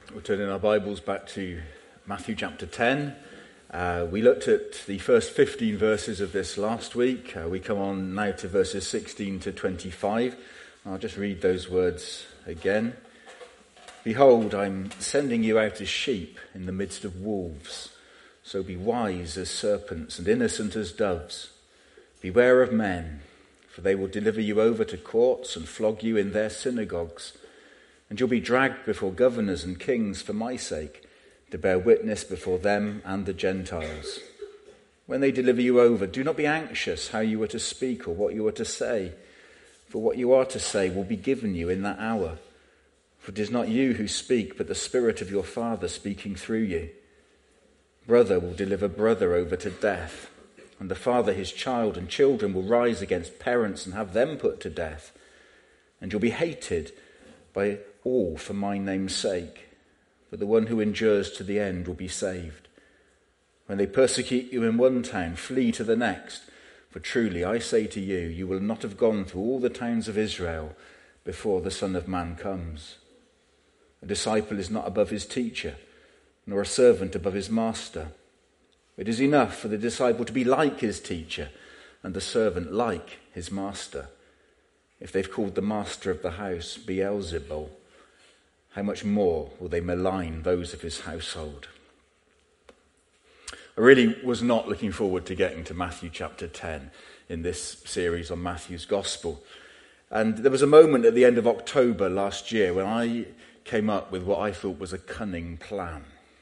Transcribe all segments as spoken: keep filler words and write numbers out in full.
We're turning our Bibles back to Matthew chapter ten. Uh, we looked at the first fifteen verses of this last week. Uh, we come on now to verses sixteen to twenty-five. I'll just read those words again. Behold, I'm sending you out as sheep in the midst of wolves. So be wise as serpents and innocent as doves. Beware of men, for they will deliver you over to courts and flog you in their synagogues. And you'll be dragged before governors and kings for my sake, to bear witness before them and the Gentiles. When they deliver you over, do not be anxious how you are to speak or what you are to say, for what you are to say will be given you in that hour. For it is not you who speak, but the Spirit of your Father speaking through you. Brother will deliver brother over to death, and the father his child, and children will rise against parents and have them put to death. And you'll be hated by all for my name's sake, but the one who endures to the end will be saved. When they persecute you in one town, flee to the next, for truly I say to you, you will not have gone through all the towns of Israel before the Son of Man comes. A disciple is not above his teacher, nor a servant above his master. It is enough for the disciple to be like his teacher, and the servant like his master. If they've called the master of the house Beelzebul, how much more will they malign those of his household? I really was not looking forward to getting to Matthew chapter ten in this series on Matthew's Gospel. And there was a moment at the end of October last year when I came up with what I thought was a cunning plan.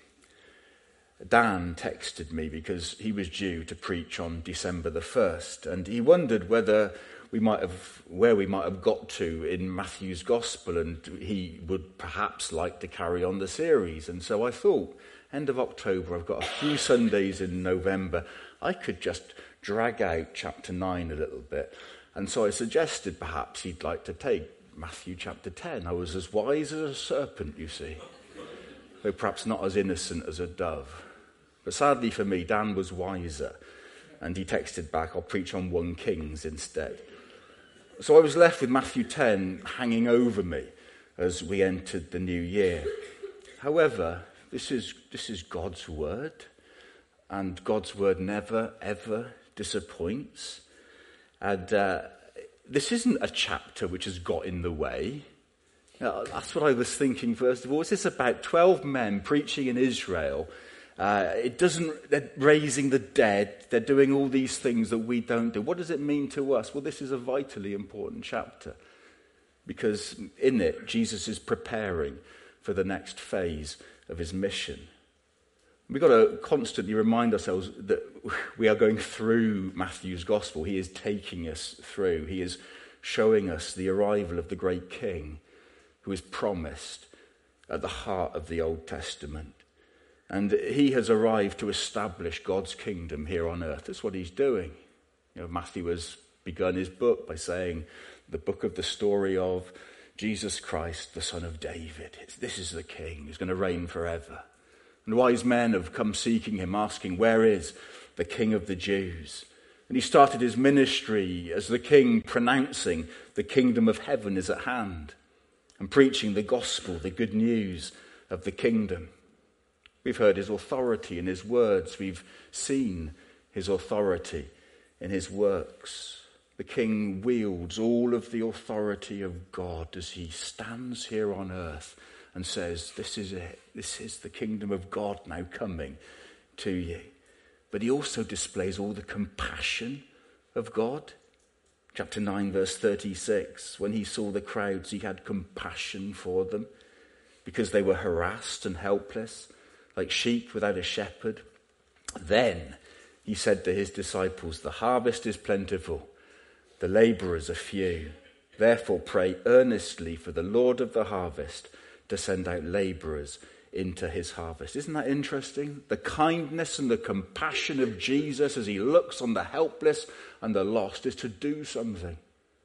Dan texted me because he was due to preach on December the first, and he wondered whether we might have, where we might have got to in Matthew's Gospel, and he would perhaps like to carry on the series. And so I thought, end of October, I've got a few Sundays in November, I could just drag out chapter nine a little bit. And so I suggested perhaps he'd like to take Matthew chapter ten. I was as wise as a serpent, you see, though perhaps not as innocent as a dove. But sadly for me, Dan was wiser, and he texted back, I'll preach on First Kings instead. So I was left with Matthew ten hanging over me as we entered the new year. However, this is this is God's word, and God's word never, ever disappoints. And uh, this isn't a chapter which has got in the way. Now, that's what I was thinking first of all. Is this about twelve men preaching in Israel? Uh, it doesn't, they're raising the dead, they're doing all these things that we don't do. What does it mean to us? Well, this is a vitally important chapter, because in it, Jesus is preparing for the next phase of his mission. We've got to constantly remind ourselves that we are going through Matthew's Gospel. He is taking us through. He is showing us the arrival of the great King who is promised at the heart of the Old Testament. And he has arrived to establish God's kingdom here on earth. That's what he's doing. You know, Matthew has begun his book by saying the book of the story of Jesus Christ, the son of David. It's, this is the king who's going to reign forever. And wise men have come seeking him, asking, where is the King of the Jews? And he started his ministry as the king, pronouncing the kingdom of heaven is at hand, and preaching the gospel, the good news of the kingdom. We've heard his authority in his words. We've seen his authority in his works. The king wields all of the authority of God as he stands here on earth and says, this is it. This is the kingdom of God now coming to you. But he also displays all the compassion of God. Chapter nine, verse thirty-six, when he saw the crowds, he had compassion for them because they were harassed and helpless, like sheep without a shepherd. Then he said to his disciples, the harvest is plentiful, the labourers are few. Therefore pray earnestly for the Lord of the harvest to send out labourers into his harvest. Isn't that interesting? The kindness and the compassion of Jesus as he looks on the helpless and the lost is to do something.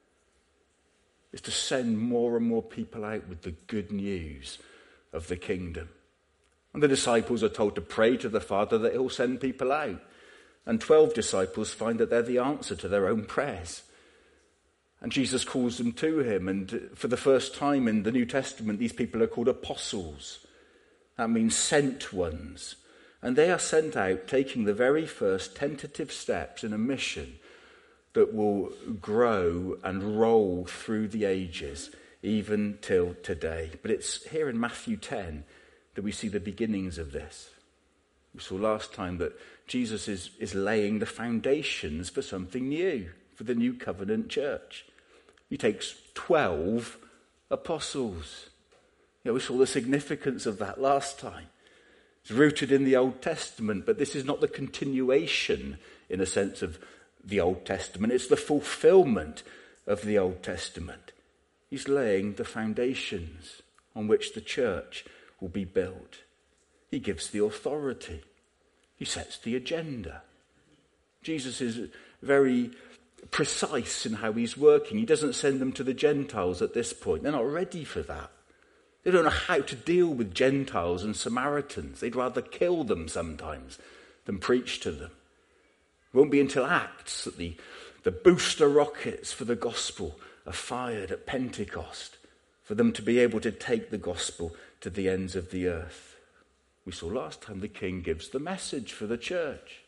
It's to send more and more people out with the good news of the kingdom. And the disciples are told to pray to the Father that he'll send people out. And twelve disciples find that they're the answer to their own prayers. And Jesus calls them to him. And for the first time in the New Testament, these people are called apostles. That means sent ones. And they are sent out taking the very first tentative steps in a mission that will grow and roll through the ages, even till today. But it's here in Matthew ten that we see the beginnings of this. We saw last time that Jesus is, is laying the foundations for something new, for the new covenant church. He takes twelve apostles. You know, we saw the significance of that last time. It's rooted in the Old Testament, but this is not the continuation, in a sense, of the Old Testament. It's the fulfillment of the Old Testament. He's laying the foundations on which the church will be built. He gives the authority. He sets the agenda. Jesus is very precise in how he's working. He doesn't send them to the Gentiles at this point. They're not ready for that. They don't know how to deal with Gentiles and Samaritans. They'd rather kill them sometimes than preach to them. It won't be until Acts that the, the booster rockets for the gospel are fired at Pentecost for them to be able to take the gospel to the ends of the earth. We saw last time the king gives the message for the church.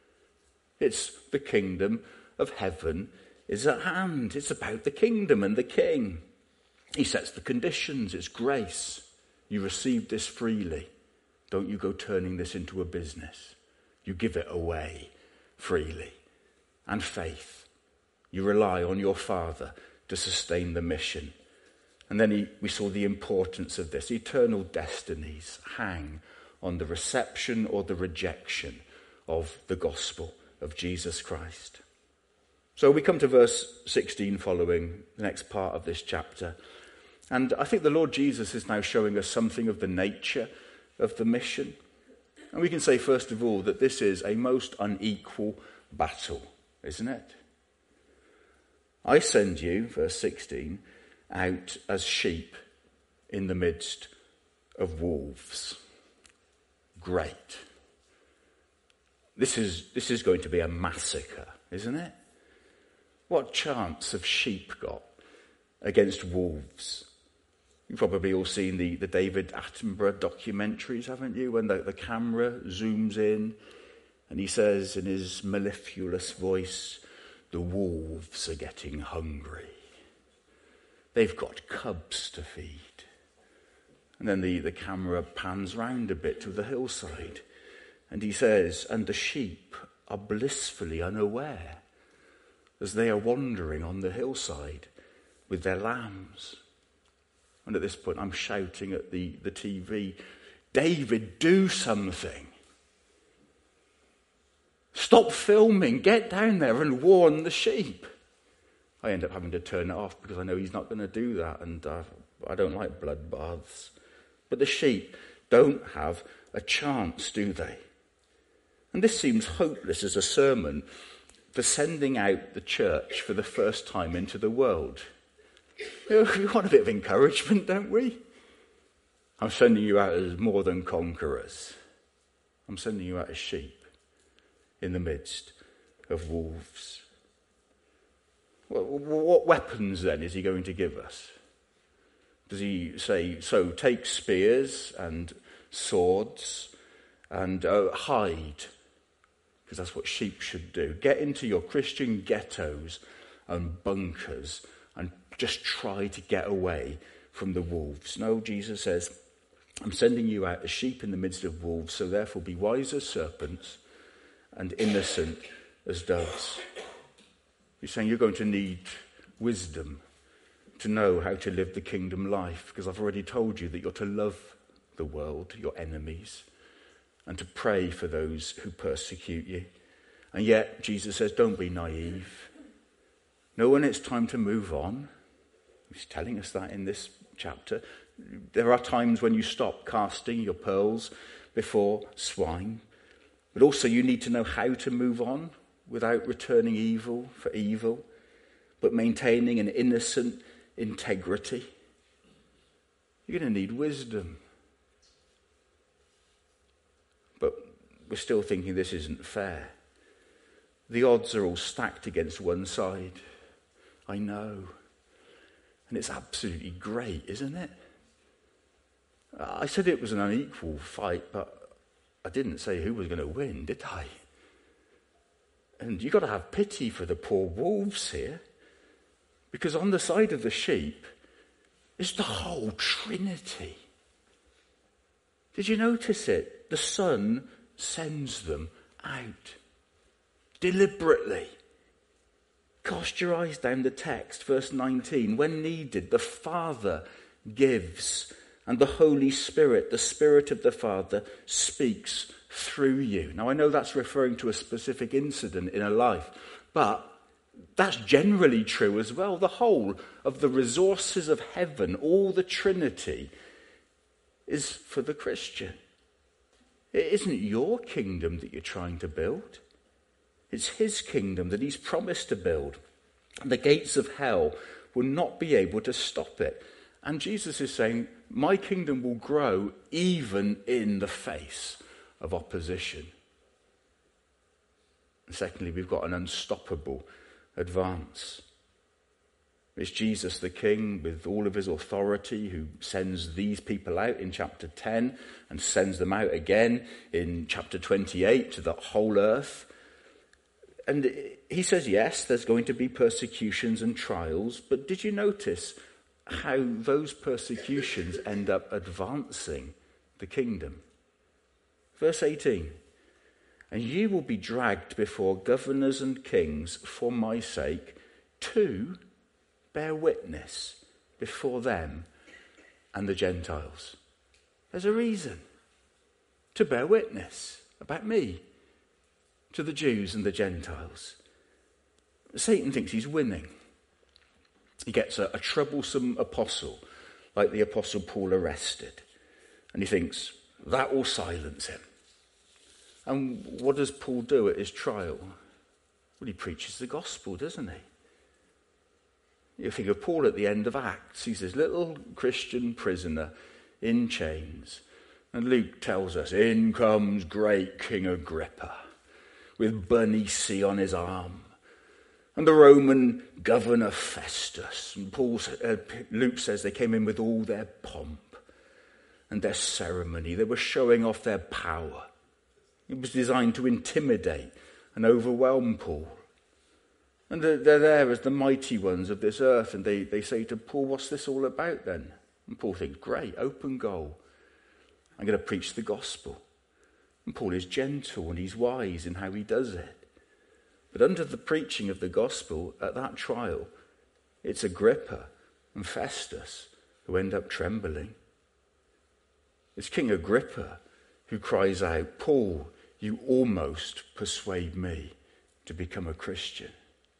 It's the kingdom of heaven is at hand. It's about the kingdom and the king. He sets the conditions. It's grace. You received this freely. Don't you go turning this into a business. You give it away freely. And faith. You rely on your Father to sustain the mission. And then he, we saw the importance of this. Eternal destinies hang on the reception or the rejection of the gospel of Jesus Christ. So we come to verse sixteen following the next part of this chapter. And I think the Lord Jesus is now showing us something of the nature of the mission. And we can say, first of all, that this is a most unequal battle, isn't it? I send you, verse sixteen, out as sheep in the midst of wolves. Great. This is, this is going to be a massacre, isn't it? What chance have sheep got against wolves? You've probably all seen the, the David Attenborough documentaries, haven't you? When the, the camera zooms in and he says in his mellifluous voice, the wolves are getting hungry. They've got cubs to feed. And then the, the camera pans round a bit to the hillside and he says, and the sheep are blissfully unaware as they are wandering on the hillside with their lambs. And at this point, I'm shouting at the, the T V, David, do something. Stop filming. Get down there and warn the sheep. I end up having to turn it off because I know he's not going to do that. And uh, I don't like bloodbaths. But the sheep don't have a chance, do they? And this seems hopeless as a sermon for sending out the church for the first time into the world. You know, we want a bit of encouragement, don't we? I'm sending you out as more than conquerors. I'm sending you out as sheep in the midst of wolves. What, what weapons then is he going to give us? Does he say, so take spears and swords and uh, hide? Because that's what sheep should do. Get into your Christian ghettos and bunkers and just try to get away from the wolves. No, Jesus says, I'm sending you out as sheep in the midst of wolves, so therefore be wise as serpents and innocent as doves. He's saying you're going to need wisdom to know how to live the kingdom life, because I've already told you that you're to love the world, your enemies, and to pray for those who persecute you. And yet, Jesus says, don't be naive. Know when it's time to move on. He's telling us that in this chapter. There are times when you stop casting your pearls before swine. But also you need to know how to move on without returning evil for evil, but maintaining an innocent integrity. You're going to need wisdom. But we're still thinking this isn't fair. The odds are all stacked against one side. I know. And it's absolutely great, isn't it? I said it was an unequal fight, but I didn't say who was going to win, did I? And you've got to have pity for the poor wolves here, because on the side of the sheep is the whole Trinity. Did you notice it? The Son sends them out deliberately. Cast your eyes down the text, verse nineteen. When needed, the Father gives, and the Holy Spirit, the Spirit of the Father, speaks through you. Now, I know that's referring to a specific incident in a life, but that's generally true as well. The whole of the resources of heaven, all the Trinity, is for the Christian. It isn't your kingdom that you're trying to build. It's his kingdom that he's promised to build. The gates of hell will not be able to stop it. And Jesus is saying, my kingdom will grow even in the face of opposition. And secondly, we've got an unstoppable advance. It's Jesus the King with all of his authority who sends these people out in chapter ten and sends them out again in chapter twenty-eight to the whole earth. And he says, yes, there's going to be persecutions and trials, but did you notice how those persecutions end up advancing the kingdom? Verse eighteen, and ye will be dragged before governors and kings for my sake to bear witness before them and the Gentiles. There's a reason to bear witness about me to the Jews and the Gentiles. Satan thinks he's winning. He gets a, a troublesome apostle, like the apostle Paul arrested, and he thinks that will silence him. And what does Paul do at his trial? Well, he preaches the gospel, doesn't he? You think of Paul at the end of Acts. He's this little Christian prisoner in chains. And Luke tells us, in comes great King Agrippa with Bernice on his arm, and the Roman governor Festus. And Paul, uh, Luke says they came in with all their pomp and their ceremony. They were showing off their power. It was designed to intimidate and overwhelm Paul. And they're there as the mighty ones of this earth, and they, they say to Paul, what's this all about then? And Paul thinks, great, open goal. I'm going to preach the gospel. And Paul is gentle and he's wise in how he does it. But under the preaching of the gospel at that trial, it's Agrippa and Festus who end up trembling. It's King Agrippa who cries out, Paul, you almost persuade me to become a Christian.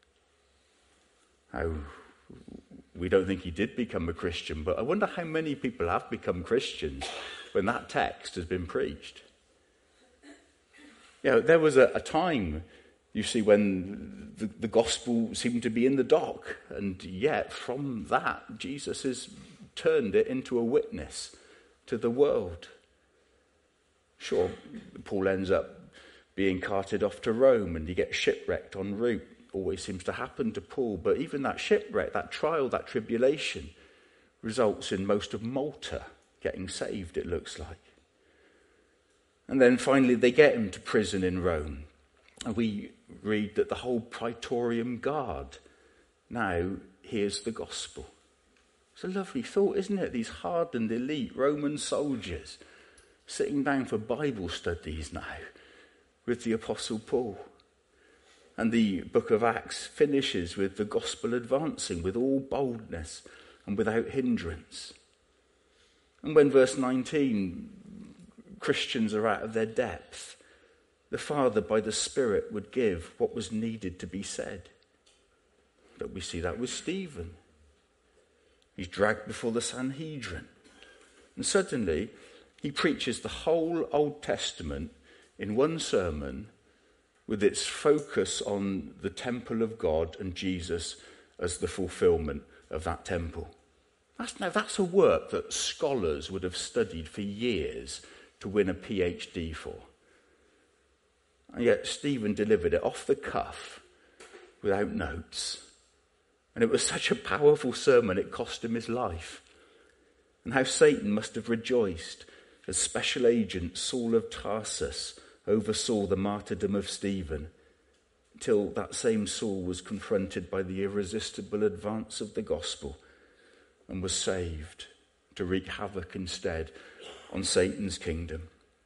How we don't think he did become a Christian, but I wonder how many people have become Christians when that text has been preached. You know, there was a, a time, you see, when the, the gospel seemed to be in the dock, and yet from that, Jesus has turned it into a witness to the world. Sure, Paul ends up being carted off to Rome and he gets shipwrecked en route. Always seems to happen to Paul, but even that shipwreck, that trial, that tribulation results in most of Malta getting saved, it looks like. And then finally they get him to prison in Rome. And we read that the whole Praetorian Guard now hears the gospel. It's a lovely thought, isn't it? These hardened elite Roman soldiers sitting down for Bible studies now with the Apostle Paul. And the book of Acts finishes with the gospel advancing with all boldness and without hindrance. And when verse nineteen, Christians are out of their depth, the Father by the Spirit would give what was needed to be said. But we see that with Stephen. He's dragged before the Sanhedrin. And suddenly he preaches the whole Old Testament in one sermon, with its focus on the temple of God and Jesus as the fulfillment of that temple. That's, now, that's a work that scholars would have studied for years to win a P H D for. And yet Stephen delivered it off the cuff, without notes. And it was such a powerful sermon, it cost him his life. and how Satan must have rejoiced as special agent Saul of Tarsus oversaw the martyrdom of Stephen, till that same Saul was confronted by the irresistible advance of the gospel and was saved to wreak havoc instead on Satan's kingdom.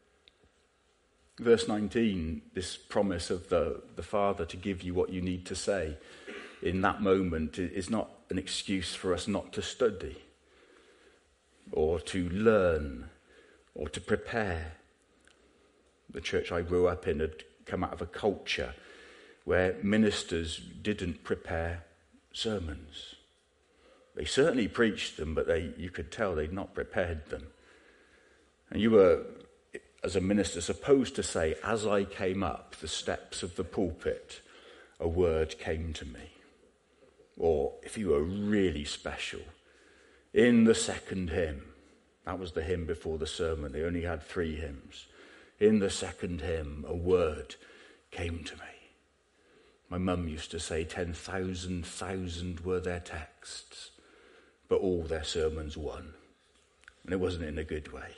Verse nineteen, this promise of the, the Father to give you what you need to say in that moment is not an excuse for us not to study or to learn or to prepare. The church I grew up in had come out of a culture where ministers didn't prepare sermons. They certainly preached them, but they you could tell they'd not prepared them. And you were, as a minister, supposed to say, as I came up the steps of the pulpit, a word came to me. Or, if you were really special, in the second hymn, that was the hymn before the sermon, they only had three hymns. In the second hymn, a word came to me. My mum used to say ten thousand thousand were their texts, but all their sermons won. And it wasn't in a good way.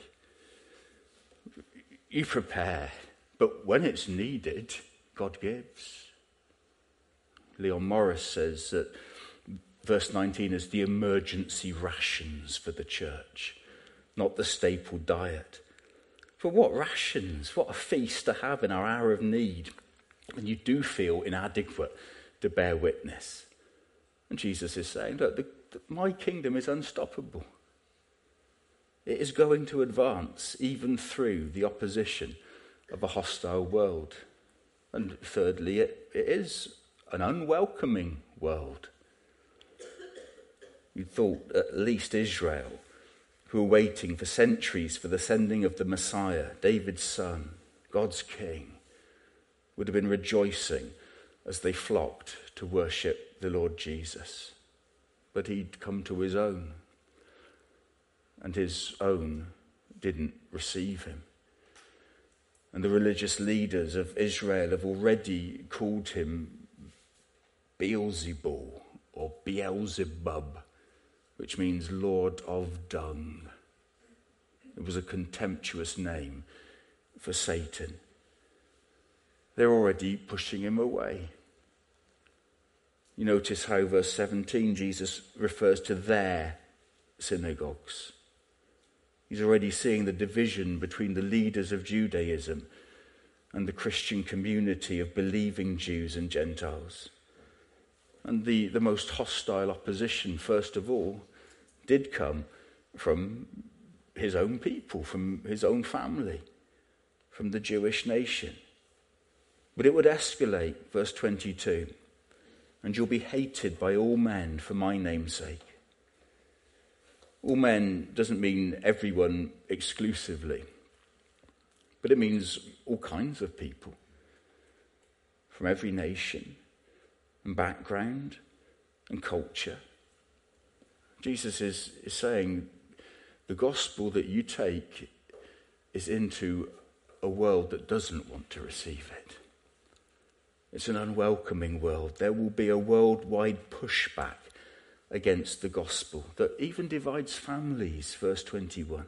You prepare, but when it's needed, God gives. Leon Morris says that verse nineteen is the emergency rations for the church, not the staple diet. For what rations, what a feast to have in our hour of need when you do feel inadequate to bear witness. And Jesus is saying, look, the, the, my kingdom is unstoppable. It is going to advance even through the opposition of a hostile world. And thirdly, it, it is an unwelcoming world. You thought at least Israel, who were waiting for centuries for the sending of the Messiah, David's son, God's king, would have been rejoicing as they flocked to worship the Lord Jesus. But he'd come to his own, and his own didn't receive him. And the religious leaders of Israel have already called him Beelzebul or Beelzebub, which means Lord of Dung. It was a contemptuous name for Satan. They're already pushing him away. You notice how verse seventeen, Jesus refers to their synagogues. He's already seeing the division between the leaders of Judaism and the Christian community of believing Jews and Gentiles. And the, the most hostile opposition, first of all, did come from his own people, from his own family, from the Jewish nation. But it would escalate, verse twenty-two, and you'll be hated by all men for my name's sake. All men doesn't mean everyone exclusively, but it means all kinds of people from every nation and background and culture. Jesus is, is saying the gospel that you take is into a world that doesn't want to receive it. It's an unwelcoming world. There will be a worldwide pushback against the gospel that even divides families, verse twenty-one.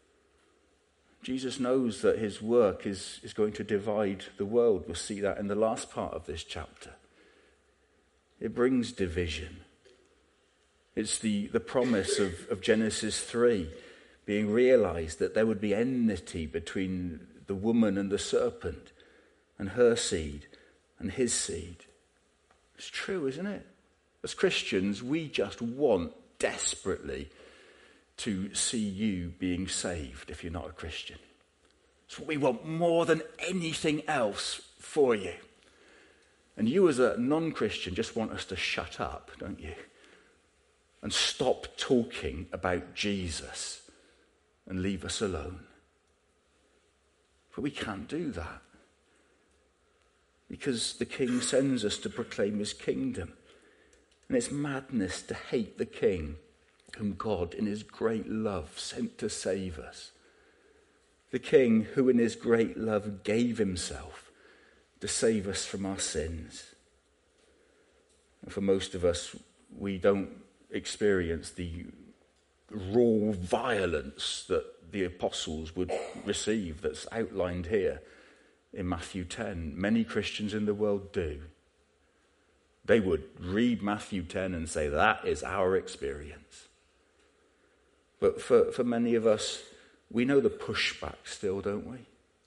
Jesus knows that his work is, is going to divide the world. We'll see that in the last part of this chapter. It brings division. It's the, the promise of, of Genesis three being realized, that there would be enmity between the woman and the serpent and her seed and his seed. It's true, isn't it? As Christians, we just want desperately to see you being saved if you're not a Christian. It's what we want more than anything else for you. And you as a non-Christian just want us to shut up, don't you? And stop talking about Jesus and leave us alone. But we can't do that, because the King sends us to proclaim his kingdom. And it's madness to hate the King whom God in his great love sent to save us. The King who in his great love gave himself to save us from our sins. And for most of us, we don't experience the raw violence that the apostles would receive that's outlined here in Matthew ten. Many Christians in the world do. They would read Matthew ten and say, that is our experience. But for, for many of us, we know the pushback still, don't we?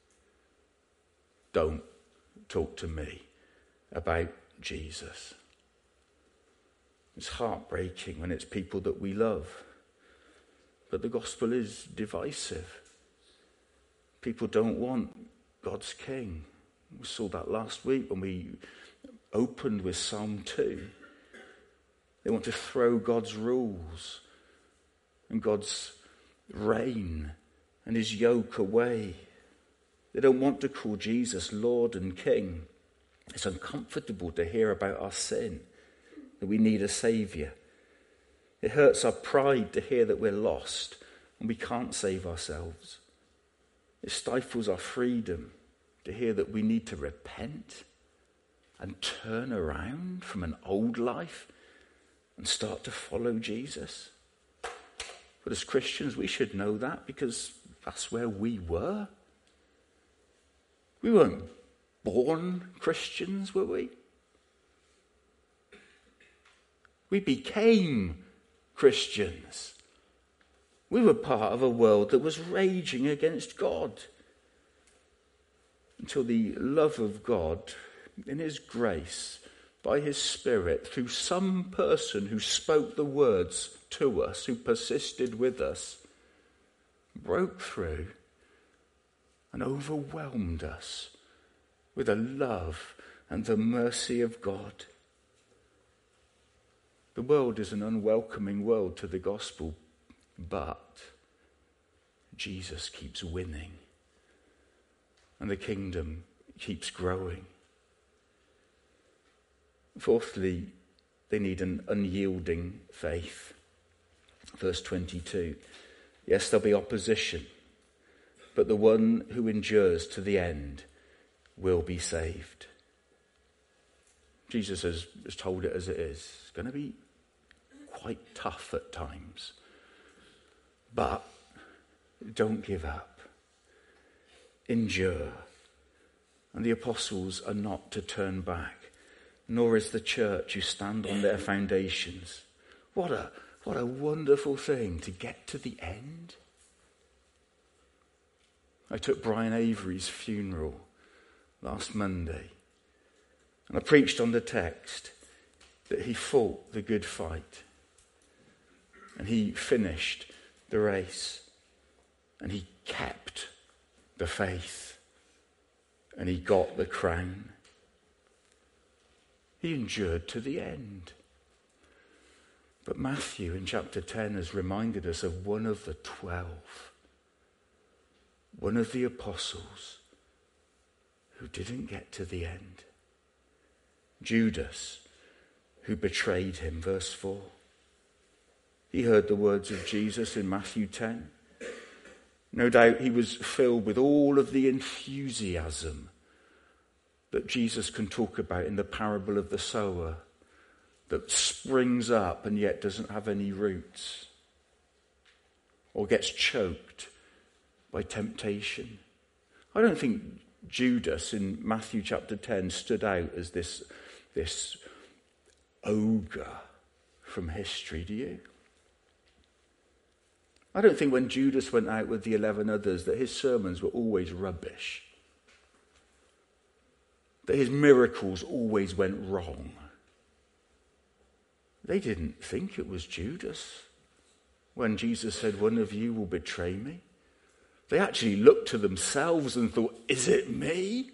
Don't talk to me about Jesus. It's heartbreaking when it's people that we love. But the gospel is divisive. People don't want God's king. We saw that last week when we opened with Psalm two. They want to throw God's rules and God's reign and his yoke away. They don't want to call Jesus Lord and King. It's uncomfortable to hear about our sin, that we need a saviour. It hurts our pride to hear that we're lost and we can't save ourselves. It stifles our freedom to hear that we need to repent and turn around from an old life and start to follow Jesus. But as Christians, we should know that because that's where we were. We weren't born Christians, were we? We became Christians. We were part of a world that was raging against God until the love of God, in his grace, by his Spirit, through some person who spoke the words to us, who persisted with us, broke through and overwhelmed us with the love and the mercy of God. The world is an unwelcoming world to the gospel, but Jesus keeps winning and the kingdom keeps growing. Fourthly, they need an unyielding faith. Verse twenty-two. Yes, there'll be opposition, but the one who endures to the end will be saved. Jesus has, has told it as it is. It's going to be quite tough at times. But don't give up. Endure. And the apostles are not to turn back, nor is the church who stand on their foundations. What a, what a wonderful thing to get to the end. I took Brian Avery's funeral last Monday, and I preached on the text that he fought the good fight, and he finished the race, and he kept the faith, and he got the crown. He endured to the end. But Matthew in chapter ten has reminded us of one of the twelve, one of the apostles who didn't get to the end. Judas, who betrayed him, verse four. He heard the words of Jesus in Matthew ten. No doubt he was filled with all of the enthusiasm that Jesus can talk about in the parable of the sower, that springs up and yet doesn't have any roots, or gets choked by temptation. I don't think Judas in Matthew chapter ten stood out as this, this ogre from history, do you? I don't think when Judas went out with the eleven others that his sermons were always rubbish, that his miracles always went wrong. They didn't think it was Judas when Jesus said, one of you will betray me. They actually looked to themselves and thought, is it me?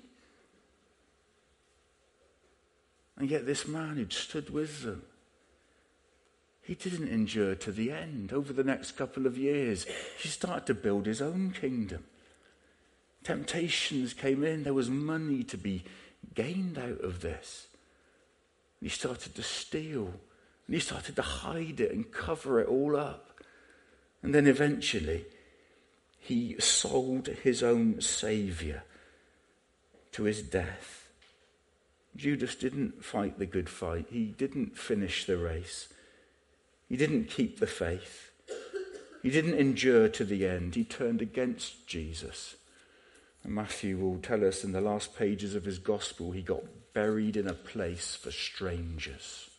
And yet this man who'd stood with them, he didn't endure to the end. Over the next couple of years, he started to build his own kingdom. Temptations came in. There was money to be gained out of this. And he started to steal. And he started to hide it and cover it all up. And then eventually, he sold his own saviour to his death. Judas didn't fight the good fight. He didn't finish the race. He didn't keep the faith. He didn't endure to the end. He turned against Jesus. And Matthew will tell us in the last pages of his gospel, he got buried in a place for strangers.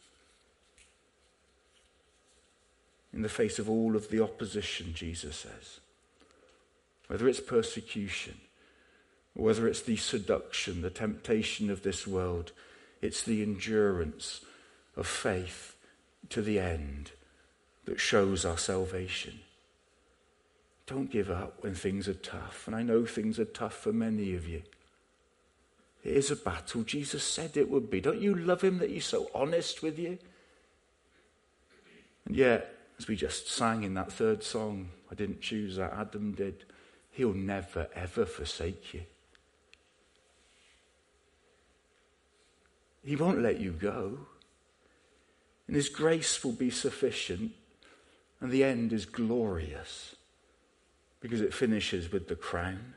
In the face of all of the opposition, Jesus says, whether it's persecution, or whether it's the seduction, the temptation of this world, it's the endurance of faith to the end that shows our salvation. Don't give up when things are tough. And I know things are tough for many of you. It is a battle. Jesus said it would be. Don't you love him that he's so honest with you? And yet, as we just sang in that third song, I didn't choose that, Adam did, he'll never, ever forsake you. He won't let you go. And his grace will be sufficient. And the end is glorious, because it finishes with the crown.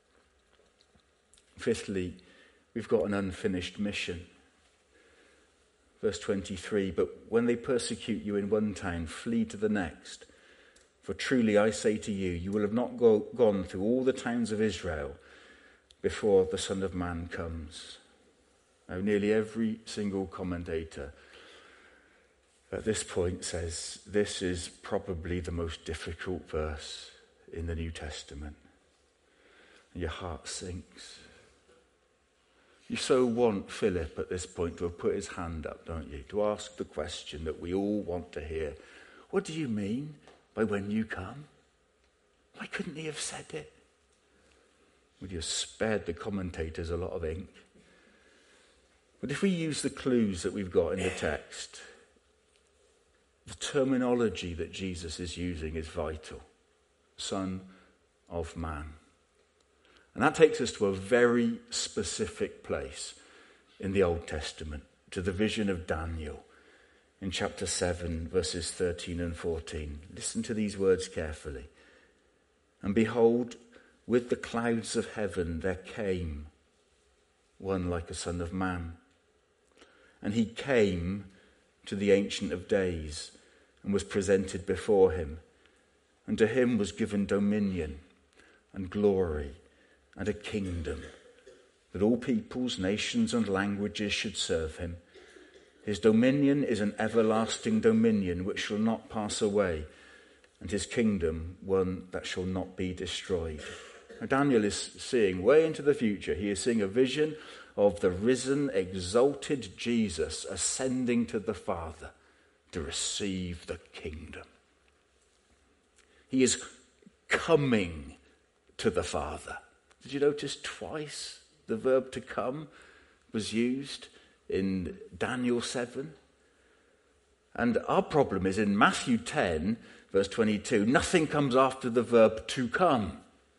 Fifthly, we've got an unfinished mission. Verse twenty-three, but when they persecute you in one town, flee to the next. For truly I say to you, you will have not go, gone through all the towns of Israel before the Son of Man comes. Now, nearly every single commentator at this point says this is probably the most difficult verse in the New Testament. And your heart sinks. You so want Philip at this point to have put his hand up, don't you? To ask the question that we all want to hear. What do you mean by when you come? Why couldn't he have said it? Would you have spared the commentators a lot of ink? But if we use the clues that we've got in the text, the terminology that Jesus is using is vital. Son of Man. And that takes us to a very specific place in the Old Testament, to the vision of Daniel in chapter seven, verses thirteen and fourteen. Listen to these words carefully. And behold, with the clouds of heaven there came one like a son of man. And he came to the Ancient of Days and was presented before him. And to him was given dominion and glory and a kingdom, that all peoples, nations and languages should serve him. His dominion is an everlasting dominion which shall not pass away, and his kingdom one that shall not be destroyed. Now Daniel is seeing way into the future. He is seeing a vision of the risen, exalted Jesus ascending to the Father to receive the kingdom. He is coming to the Father. Did you notice twice the verb to come was used in Daniel seven? And our problem is in Matthew ten, verse twenty-two, nothing comes after the verb to come.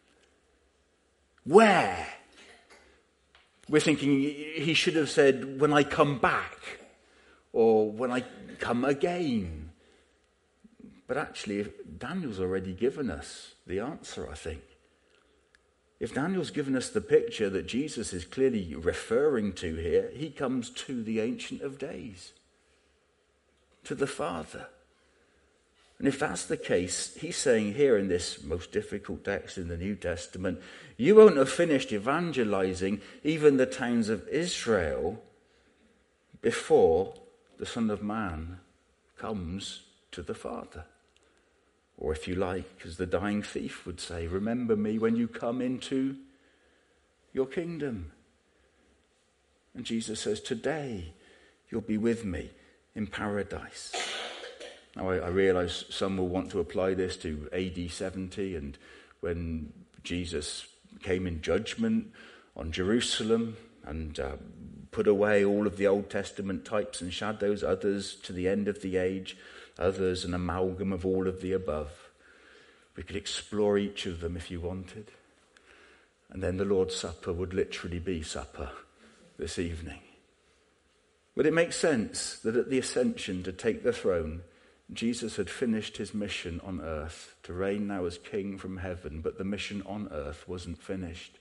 Where? We're thinking he should have said, when I come back, or when I come again. But actually, Daniel's already given us the answer, I think. If Daniel's given us the picture that Jesus is clearly referring to here, he comes to the Ancient of Days, to the Father. And if that's the case, he's saying here in this most difficult text in the New Testament, you won't have finished evangelizing even the towns of Israel before the Son of Man comes to the Father. Or if you like, as the dying thief would say, remember me when you come into your kingdom. And Jesus says, today you'll be with me in paradise. Now I, I realize some will want to apply this to A D seventy and when Jesus came in judgment on Jerusalem and uh, put away all of the Old Testament types and shadows, others to the end of the age, others an amalgam of all of the above. We could explore each of them if you wanted. And then the Lord's Supper would literally be supper this evening. But it makes sense that at the ascension to take the throne, Jesus had finished his mission on earth to reign now as king from heaven, but the mission on earth wasn't finished.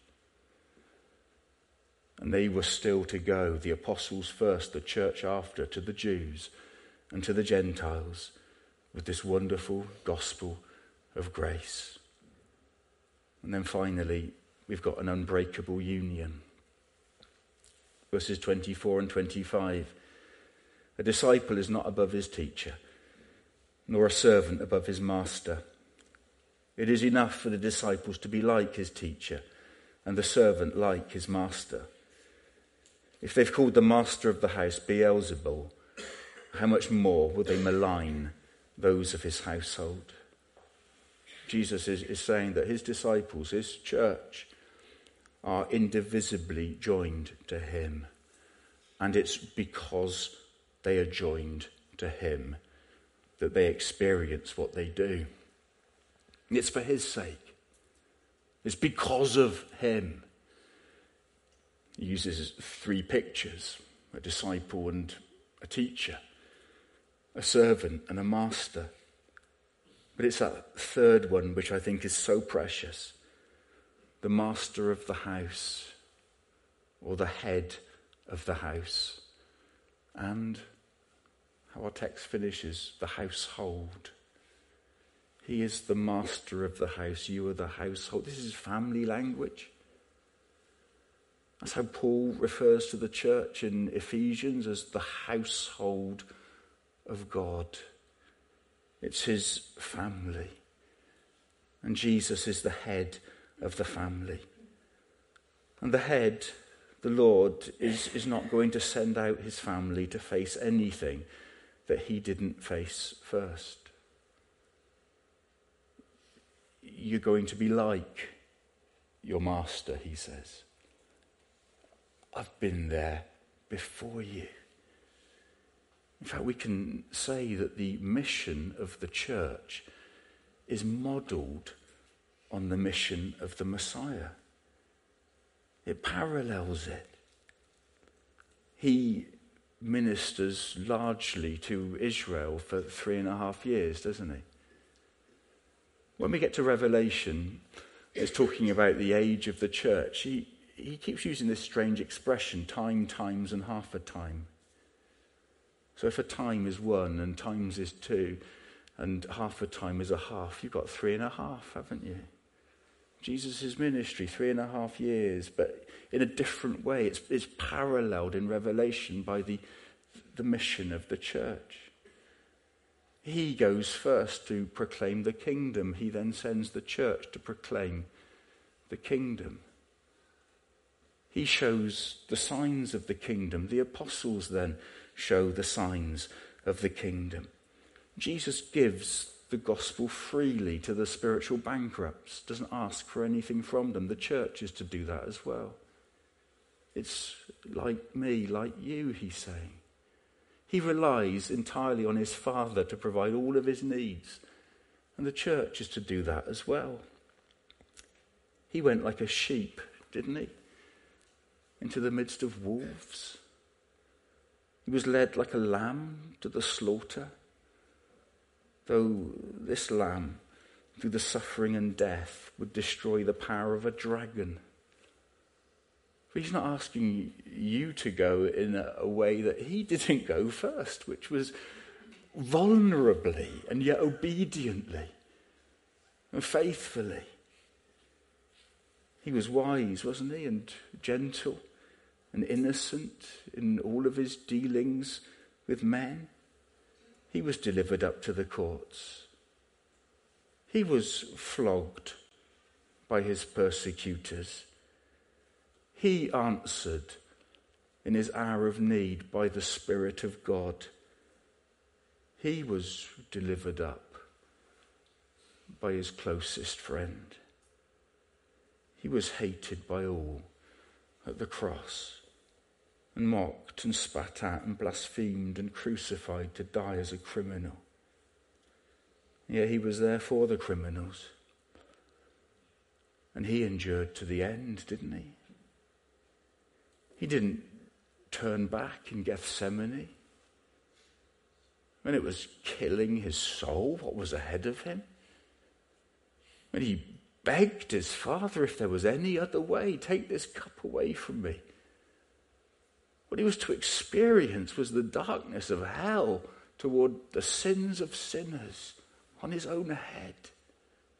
And they were still to go, the apostles first, the church after, to the Jews and to the Gentiles with this wonderful gospel of grace. And then finally, we've got an unbreakable union. Verses twenty-four and twenty-five. A disciple is not above his teacher, nor a servant above his master. It is enough for the disciples to be like his teacher, and the servant like his master. If they've called the master of the house Beelzebul, how much more will they malign those of his household? Jesus is, is saying that his disciples, his church, are indivisibly joined to him. And it's because they are joined to him that they experience what they do. It's for his sake. It's because of him. He uses three pictures: a disciple and a teacher, a servant and a master. But it's that third one which I think is so precious: the master of the house, or the head of the house. And how our text finishes, the household. He is the master of the house. You are the household. This is family language. That's how Paul refers to the church in Ephesians, as the household of God. It's his family. And Jesus is the head of the family. And the head, the Lord, is, is not going to send out his family to face anything that he didn't face first. You're going to be like your master, he says. I've been there before you. In fact, we can say that the mission of the church is modelled on the mission of the Messiah. It parallels it. He ministers largely to Israel for three and a half years, doesn't he? When we get to Revelation, it's talking about the age of the church. He, he keeps using this strange expression, time, times, and half a time. So if a time is one and times is two and half a time is a half, you've got three and a half, haven't you? Jesus' ministry, three and a half years, but in a different way. It's, it's paralleled in Revelation by the, the mission of the church. He goes first to proclaim the kingdom. He then sends the church to proclaim the kingdom. He shows the signs of the kingdom. The apostles then show the signs of the kingdom. Jesus gives the gospel freely to the spiritual bankrupts, doesn't ask for anything from them. The church is to do that as well. It's like me, like you, he's saying. He relies entirely on his Father to provide all of his needs, and the church is to do that as well. He went like a sheep, didn't he, into the midst of wolves. He was led like a lamb to the slaughter, though this lamb, through the suffering and death, would destroy the power of a dragon. But he's not asking you to go in a, a way that he didn't go first, which was vulnerably and yet obediently and faithfully. He was wise, wasn't he, and gentle and innocent in all of his dealings with men. He was delivered up to the courts. He was flogged by his persecutors. He answered in his hour of need by the Spirit of God. He was delivered up by his closest friend. He was hated by all at the cross, and mocked and spat at and blasphemed and crucified to die as a criminal. Yet he was there for the criminals. And he endured to the end, didn't he? He didn't turn back in Gethsemane when it was killing his soul, what was ahead of him. When he begged his Father, if there was any other way, take this cup away from me. What he was to experience was the darkness of hell toward the sins of sinners on his own head.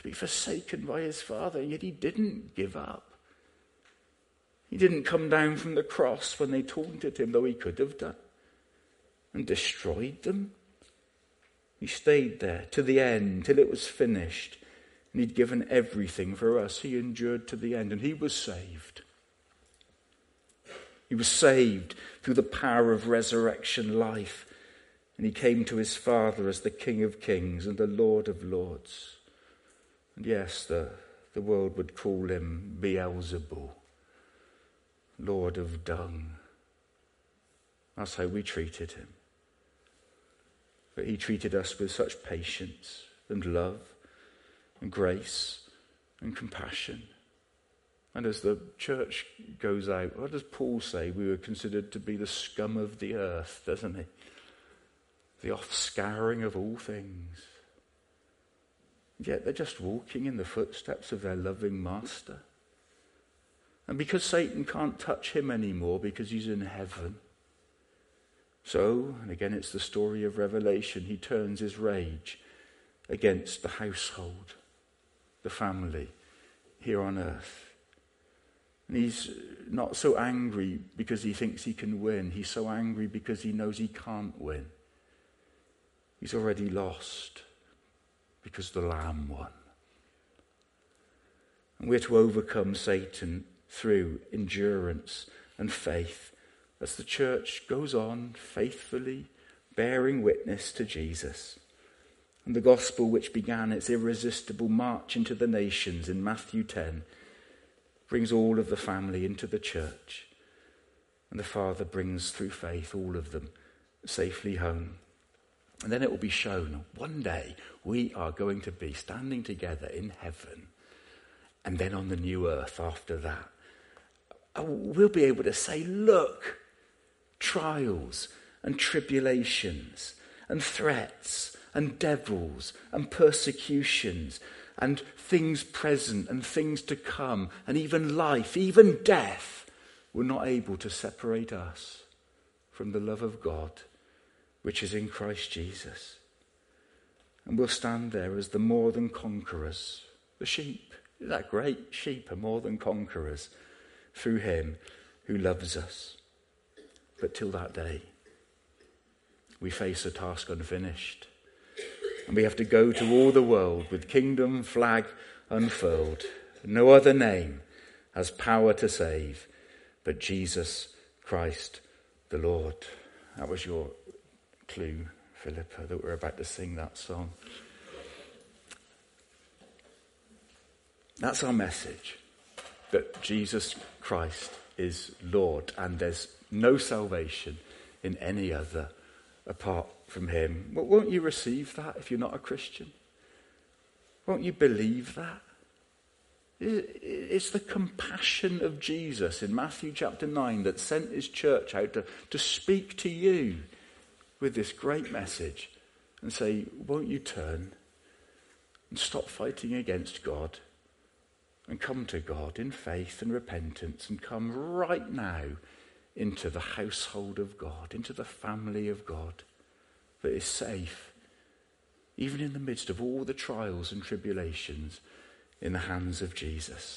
be forsaken by his Father, yet he didn't give up. He didn't come down from the cross when they taunted him, though he could have done, and destroyed them. He stayed there to the end, till it was finished. And he'd given everything for us. He endured to the end, and he was saved. He was saved through the power of resurrection life. And he came to his Father as the King of Kings and the Lord of Lords. And yes, the, the world would call him Beelzebul, Lord of Dung. That's how we treated him. But he treated us with such patience and love and grace and compassion. And as the church goes out, what does Paul say? We were considered to be the scum of the earth, doesn't he? The offscouring of all things. Yet they're just walking in the footsteps of their loving master. And because Satan can't touch him anymore because he's in heaven, so, and again it's the story of Revelation, he turns his rage against the household, the family here on earth. And he's not so angry because he thinks he can win. He's so angry because he knows he can't win. He's already lost because the Lamb won. And we're to overcome Satan through endurance and faith as the church goes on faithfully bearing witness to Jesus. And the gospel which began its irresistible march into the nations in Matthew ten brings all of the family into the church. And the Father brings through faith all of them safely home. And then it will be shown one day we are going to be standing together in heaven. And then on the new earth after that, we'll be able to say, look, trials and tribulations and threats and devils and persecutions and things present and things to come and even life, even death, were not able to separate us from the love of God which is in Christ Jesus. And we'll stand there as the more than conquerors, the sheep. Isn't that great? Sheep are more than conquerors through him who loves us. But till that day, we face a task unfinished. And we have to go to all the world with kingdom flag unfurled. No other name has power to save but Jesus Christ the Lord. That was your clue, Philippa, that we're about to sing that song. That's our message, that Jesus Christ is Lord and there's no salvation in any other apart from him. Well, won't you receive that if you're not a Christian? Won't you believe that? It's the compassion of Jesus in Matthew chapter nine that sent his church out to, to speak to you with this great message and say, won't you turn and stop fighting against God and come to God in faith and repentance and come right now into the household of God, into the family of God that is safe, even in the midst of all the trials and tribulations, in the hands of Jesus.